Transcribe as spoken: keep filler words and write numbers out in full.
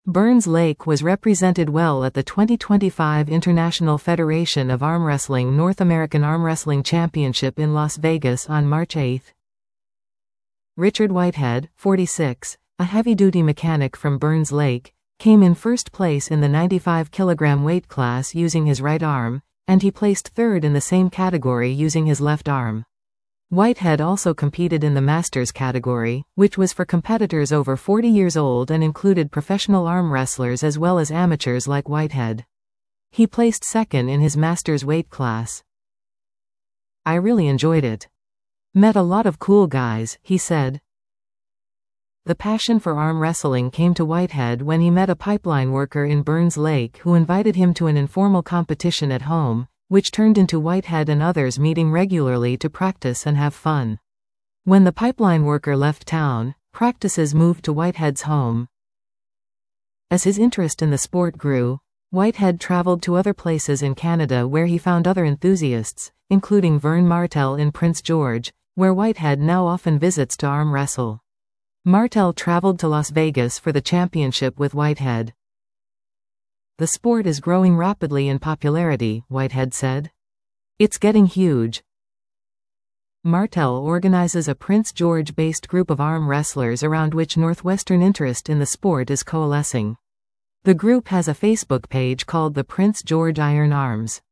Burns Lake was represented well at the twenty twenty-five International Federation of Arm Wrestling North American Arm Wrestling Championship in Las Vegas on March eighth. Richard Whitehead, forty-six, a heavy-duty mechanic from Burns Lake, came in first place in the ninety-five kilogram weight class using his right arm, and he placed third in the same category using his left arm. Whitehead also competed in the Masters category, which was for competitors over forty years old and included professional arm wrestlers as well as amateurs like Whitehead. He placed second in his Masters weight class. "I really enjoyed it. Met a lot of cool guys," he said. The passion for arm wrestling came to Whitehead when he met a pipeline worker in Burns Lake who invited him to an informal competition at home, which turned into Whitehead and others meeting regularly to practice and have fun. When the pipeline worker left town, practices moved to Whitehead's home. As his interest in the sport grew, Whitehead traveled to other places in Canada where he found other enthusiasts, including Vern Martel in Prince George, where Whitehead now often visits to arm wrestle. Martel traveled to Las Vegas for the championship with Whitehead. "The sport is growing rapidly in popularity," Whitehead said. "It's getting huge." Martel organizes a Prince George-based group of arm wrestlers around which Northwestern interest in the sport is coalescing. The group has a Facebook page called the Prince George Iron Arms.